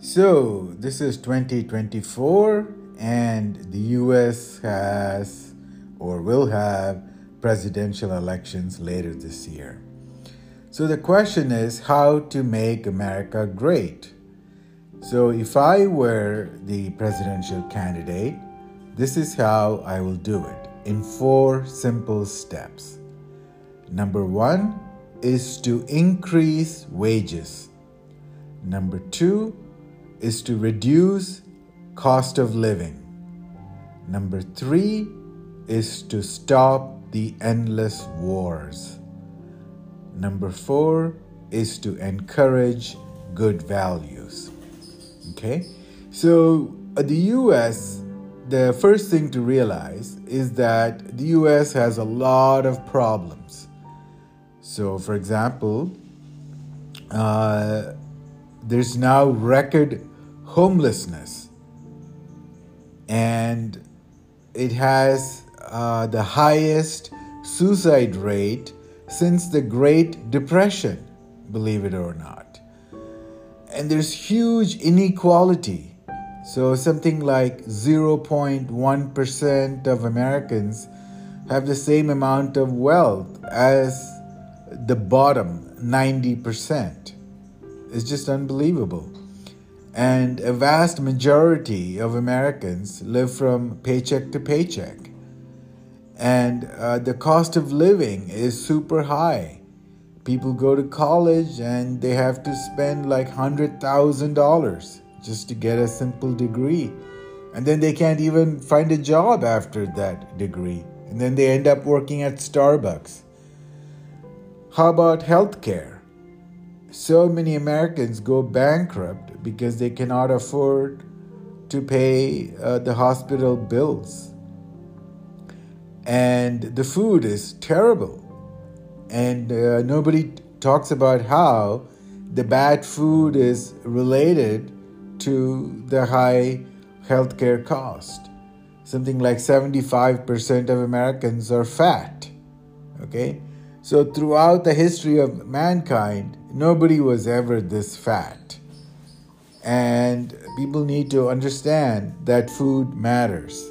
So, this is 2024, and the US has or will have presidential elections later this year. So, the question is how to make America great. So, if I were the presidential candidate, this is how I will do it in 4 simple steps. Number 1 is to increase wages. Number 2 is to reduce cost of living. Number 3 is to stop the endless wars. Number 4 is to encourage good values. Okay? So, the US, the first thing to realize is that the US has a lot of problems. So, for example, there's now record homelessness, and it has the highest suicide rate since the Great Depression, believe it or not. And there's huge inequality. So something like 0.1% of Americans have the same amount of wealth as the bottom 90%. It's just unbelievable. And a vast majority of Americans live from paycheck to paycheck. And the cost of living is super high. People go to college and they have to spend like $100,000 just to get a simple degree. And then they can't even find a job after that degree. And then they end up working at Starbucks. How about healthcare? So many Americans go bankrupt because they cannot afford to pay the hospital bills. And the food is terrible. And nobody talks about how the bad food is related to the high healthcare cost. Something like 75% of Americans are fat. Okay? So throughout the history of mankind, nobody was ever this fat. And people need to understand that food matters.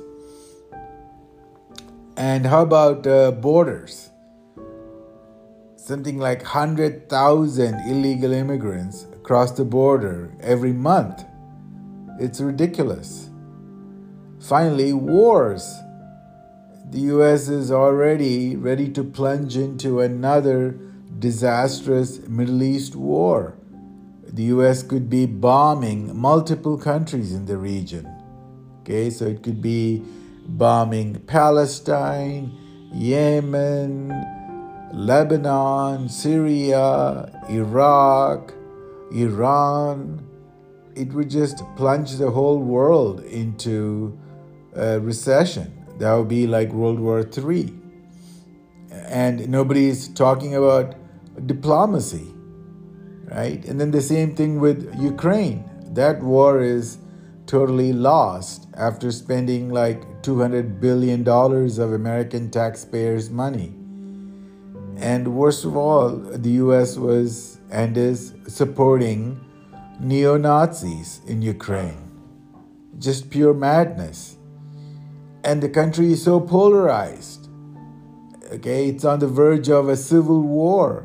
And how about borders? Something like 100,000 illegal immigrants cross the border every month. It's ridiculous. Finally, wars. The US is already ready to plunge into another disastrous Middle East war. The US could be bombing multiple countries in the region. Okay, so it could be bombing Palestine, Yemen, Lebanon, Syria, Iraq, Iran. It would just plunge the whole world into a recession. That would be like World War III. And nobody's talking about diplomacy, right? And then the same thing with Ukraine. That war is totally lost after spending like $200 billion of American taxpayers' money. And worst of all, the US was and is supporting neo-Nazis in Ukraine. Just pure madness. And the country is so polarized. Okay, it's on the verge of a civil war.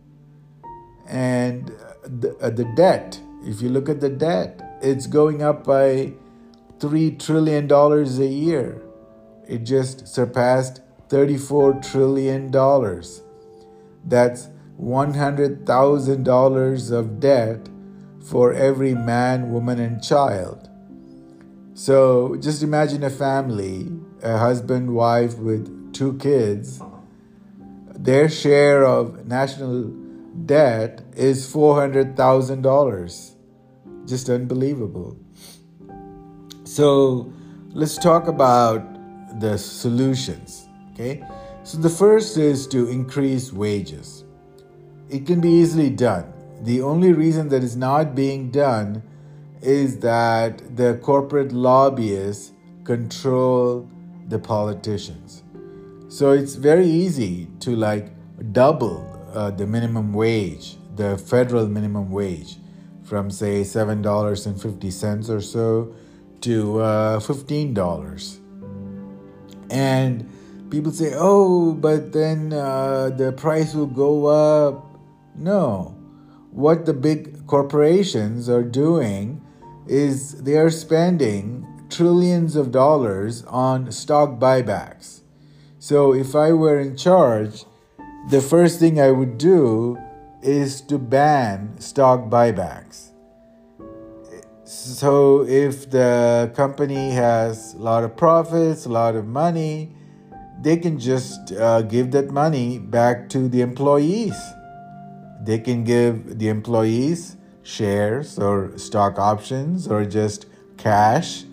And the debt, if you look at the debt, it's going up by $3 trillion a year. It just surpassed $34 trillion. That's $100,000 of debt for every man, woman, and child. So just imagine a family, a husband, wife with 2 kids. Their share of national debt is $400,000. Just unbelievable. So let's talk about the solutions. Okay. So the first is to increase wages. It can be easily done. The only reason that is not being done is that the corporate lobbyists control the politicians. So it's very easy to like double the minimum wage, the federal minimum wage, from say $7.50 or so to $15. And people say, oh, but then the price will go up. No. What the big corporations are doing is they are spending trillions of dollars on stock buybacks. So if I were in charge, the first thing I would do is to ban stock buybacks. So if the company has a lot of profits, a lot of money, they can just give that money back to the employees. They can give the employees shares or stock options or just cash.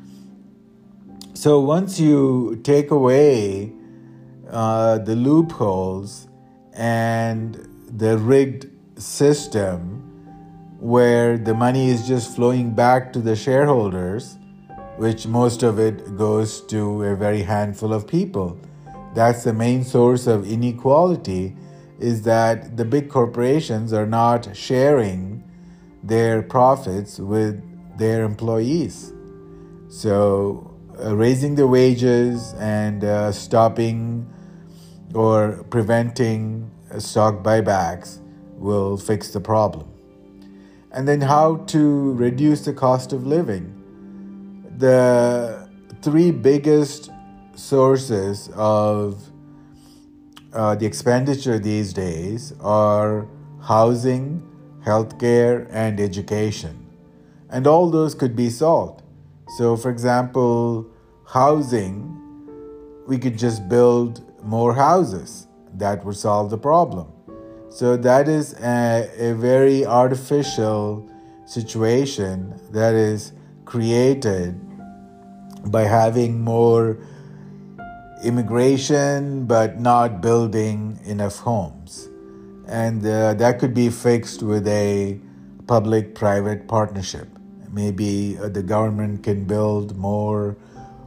So once you take away the loopholes and the rigged system where the money is just flowing back to the shareholders, which most of it goes to a very handful of people. That's the main source of inequality, is that the big corporations are not sharing their profits with their employees. So raising the wages and stopping or preventing stock buybacks will fix the problem. And then how to reduce the cost of living. The three biggest sources of the expenditure these days are housing, healthcare, and education. And all those could be solved. So, for example, housing, we could just build more houses. That would solve the problem. So that is a very artificial situation that is created by having more immigration but not building enough homes. And that could be fixed with a public-private partnership. Maybe the government can build more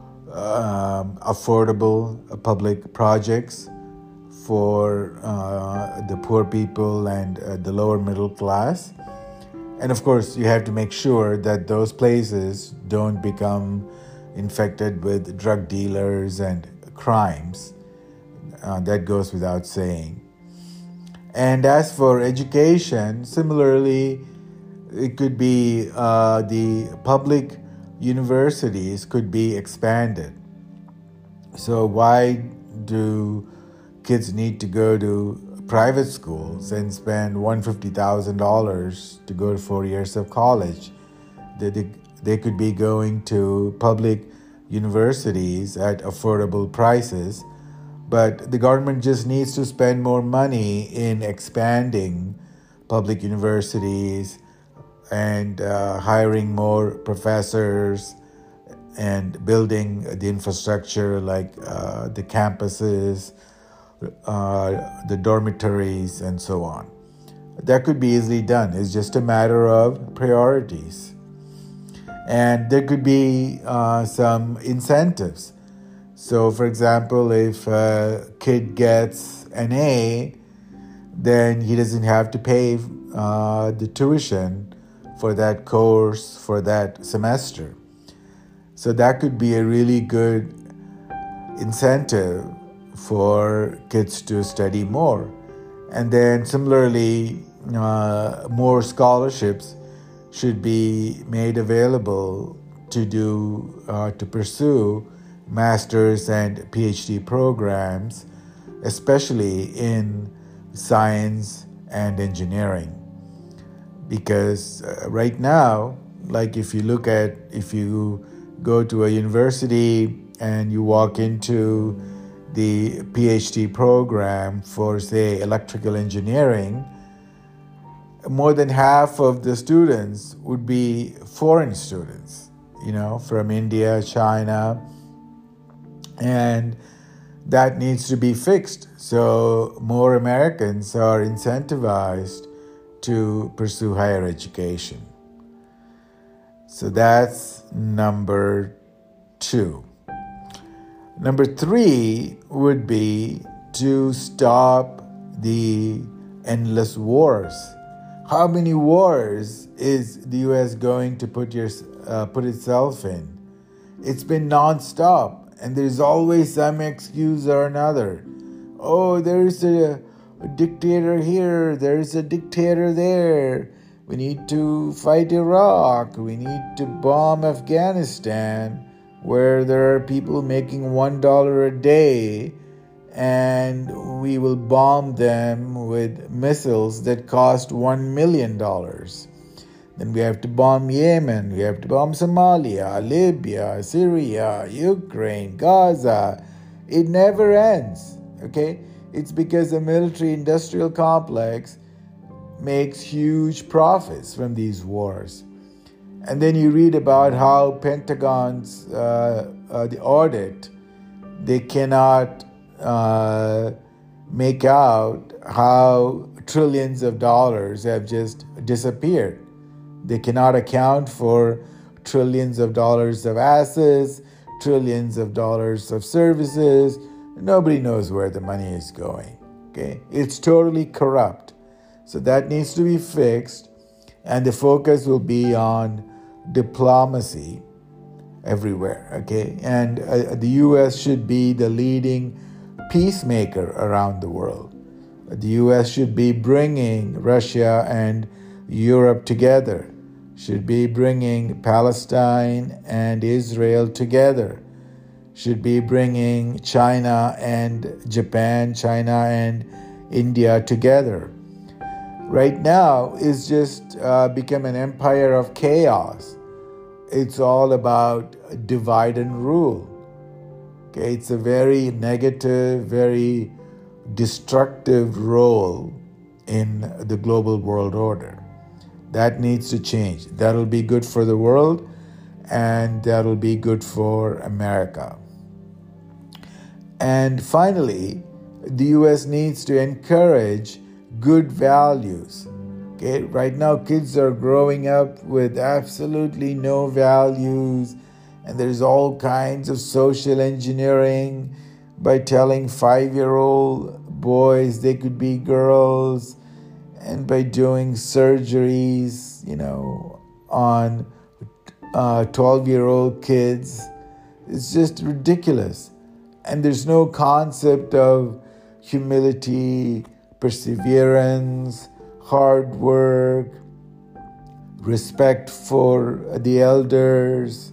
affordable public projects for the poor people and the lower middle class. And of course, you have to make sure that those places don't become infected with drug dealers and crimes. That goes without saying. And as for education, similarly, it could be the public universities could be expanded. So why do kids need to go to private schools and spend $150,000 to go to 4 years of college? They could be going to public universities at affordable prices, but the government just needs to spend more money in expanding public universities and hiring more professors and building the infrastructure like the campuses, the dormitories, and so on. That could be easily done. It's just a matter of priorities. And there could be some incentives. So, for example, if a kid gets an A, then he doesn't have to pay the tuition for that course for that semester. So that could be a really good incentive for kids to study more. And then similarly, more scholarships should be made available to pursue master's and PhD programs, especially in science and engineering. Because right now, like if you go to a university and you walk into the PhD program for, say, electrical engineering, more than half of the students would be foreign students, from India, China, and that needs to be fixed. So more Americans are incentivized to pursue higher education. So that's number 2. Number 3 would be to stop the endless wars. How many wars is the U.S. going to put itself in? It's been non-stop, and there's always some excuse or another. Oh, there's a dictator here, there's a dictator there. We need to fight Iraq. We need to bomb Afghanistan, where there are people making $1 a day, and we will bomb them with missiles that cost $1 million. Then we have to bomb Yemen, we have to bomb Somalia, Libya, Syria, Ukraine, Gaza. It never ends, okay? It's because the military-industrial complex makes huge profits from these wars. And then you read about how Pentagon's the audit, they cannot make out how trillions of dollars have just disappeared. They cannot account for trillions of dollars of assets, trillions of dollars of services. Nobody knows where the money is going. Okay, it's totally corrupt. So that needs to be fixed, and the focus will be on diplomacy everywhere. Okay, and the U.S. should be the leading peacemaker around the world. The U.S. should be bringing Russia and Europe together, should be bringing Palestine and Israel together, should be bringing China and Japan, China and India together. Right now, it's just become an empire of chaos. It's all about divide and rule. Okay, it's a very negative, very destructive role in the global world order. That needs to change. That'll be good for the world, and that'll be good for America. And finally, the U.S. needs to encourage good values. Okay, right now kids are growing up with absolutely no values, and there's all kinds of social engineering by telling 5-year-old boys they could be girls, and by doing surgeries, on 12-year-old kids. It's just ridiculous. And there's no concept of humility, perseverance, hard work, respect for the elders,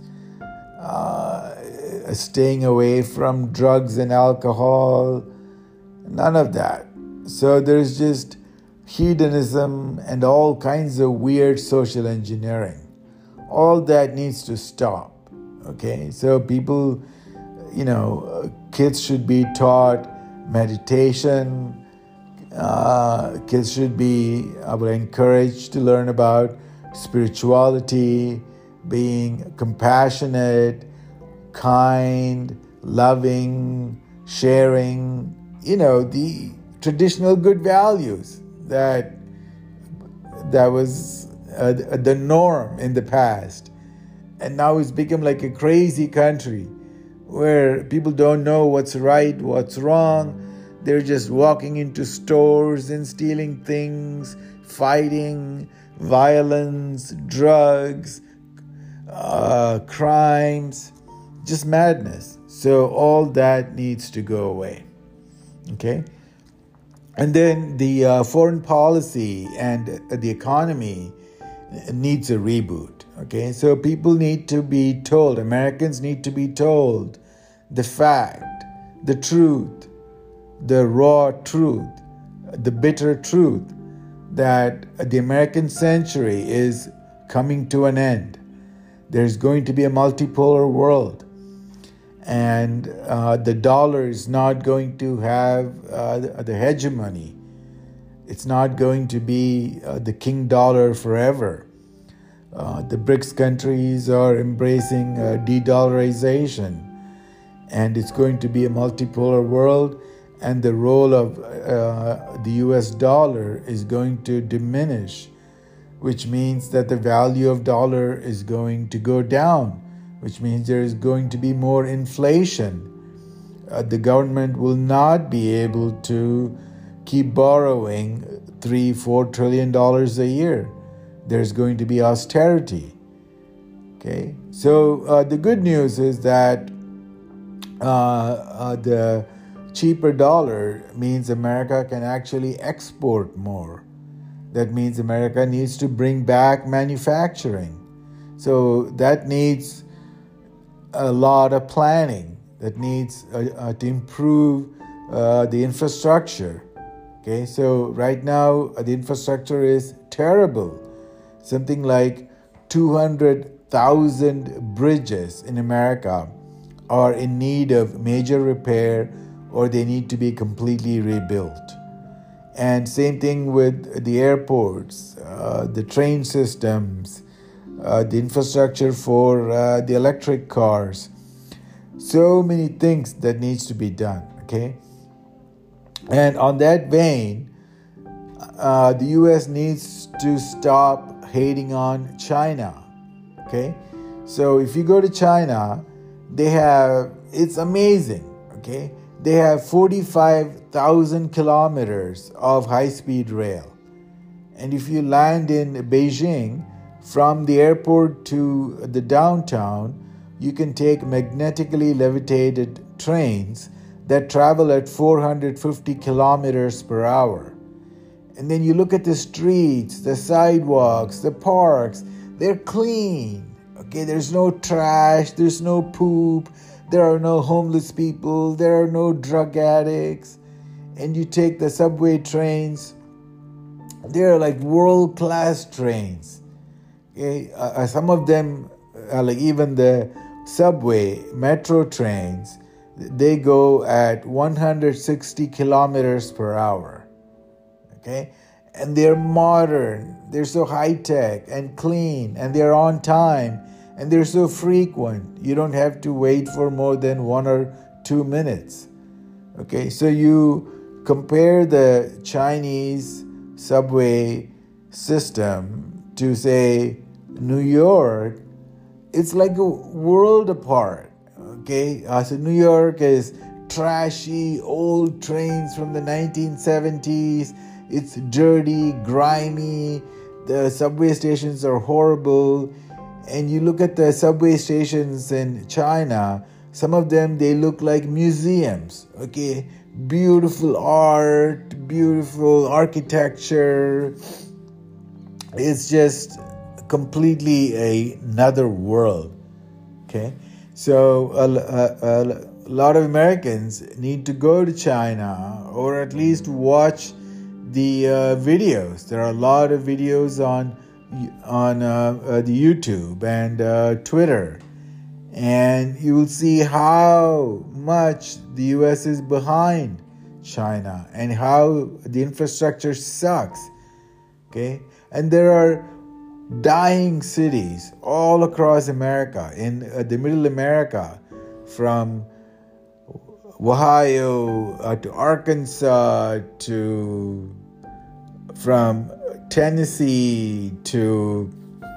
staying away from drugs and alcohol, none of that. So there's just hedonism and all kinds of weird social engineering. All that needs to stop, okay? So people, kids should be taught meditation. Kids should be encouraged to learn about spirituality, being compassionate, kind, loving, sharing, the traditional good values that was the norm in the past. And now it's become like a crazy country where people don't know what's right, what's wrong. They're just walking into stores and stealing things, fighting, violence, drugs, crimes, just madness. So all that needs to go away. Okay? And then the foreign policy and the economy needs a reboot. Okay? So people need to be told, Americans need to be told the fact, the truth, the raw truth, the bitter truth that the American century is coming to an end. There's going to be a multipolar world, and the dollar is not going to have the hegemony. It's not going to be the king dollar forever. The BRICS countries are embracing de-dollarization, and it's going to be a multipolar world, and the role of the US dollar is going to diminish, which means that the value of dollar is going to go down, which means there is going to be more inflation. The government will not be able to keep borrowing $3-4 trillion a year. There's going to be austerity. Okay, so the good news is that the cheaper dollar means America can actually export more. That means America needs to bring back manufacturing. So that needs a lot of planning. That needs to improve the infrastructure. Okay, so right now the infrastructure is terrible. Something like 200,000 bridges in America are in need of major repair, or they need to be completely rebuilt. And same thing with the airports, the train systems, the infrastructure for the electric cars. So many things that needs to be done, okay? And on that vein, the U.S. needs to stop hating on China, okay? So if you go to China, it's amazing, okay? They have 45,000 kilometers of high-speed rail. And if you land in Beijing, from the airport to the downtown, you can take magnetically levitated trains that travel at 450 kilometers per hour. And then you look at the streets, the sidewalks, the parks, they're clean. Okay, there's no trash, there's no poop, there are no homeless people, there are no drug addicts. And you take the subway trains, they're like world-class trains. Okay? Some of them, like even the subway, metro trains, they go at 160 kilometers per hour. Okay? And they're modern, they're so high-tech and clean, and they're on time, and they're so frequent. You don't have to wait for more than 1 or 2 minutes. Okay, so you compare the Chinese subway system to, say, New York, it's like a world apart. Okay, so New York is trashy, old trains from the 1970s. It's dirty, grimy. The subway stations are horrible. And you look at the subway stations in China, some of them, they look like museums. Okay, beautiful art, beautiful architecture. It's just completely another world. Okay, so a lot of Americans need to go to China, or at least watch the videos. There are a lot of videos on the YouTube and Twitter, and you will see how much the US is behind China and how the infrastructure sucks. Okay, and there are dying cities all across America, in the middle America, from Ohio to Arkansas, from Tennessee to,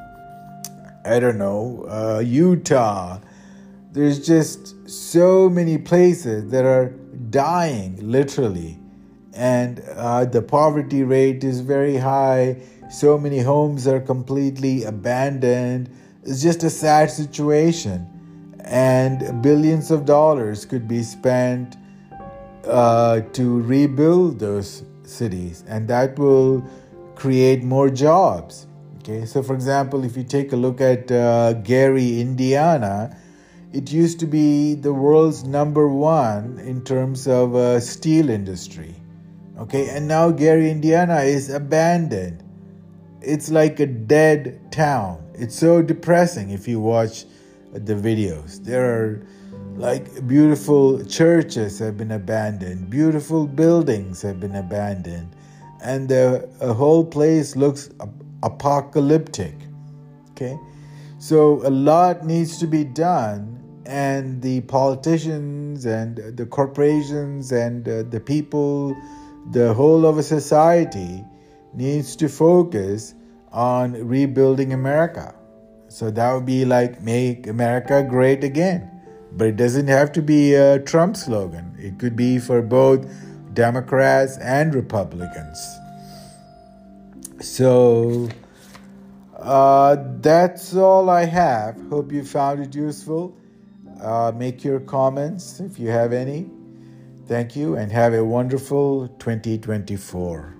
Utah. There's just so many places that are dying, literally. And the poverty rate is very high. So many homes are completely abandoned. It's just a sad situation. And billions of dollars could be spent to rebuild those cities. And that will create more jobs. Okay, so for example, if you take a look at Gary, Indiana, it used to be the world's #1 in terms of steel industry. Okay, and now Gary, Indiana is abandoned. It's like a dead town. It's so depressing if you watch the videos. There are like beautiful churches have been abandoned, beautiful buildings have been abandoned, and the whole place looks apocalyptic. Okay, so a lot needs to be done, and the politicians and the corporations and the people, the whole of a society needs to focus on rebuilding America. So that would be like, make America great again. But it doesn't have to be a Trump slogan. It could be for both Democrats and Republicans. So that's all I have. Hope you found it useful. Make your comments if you have any. Thank you and have a wonderful 2024.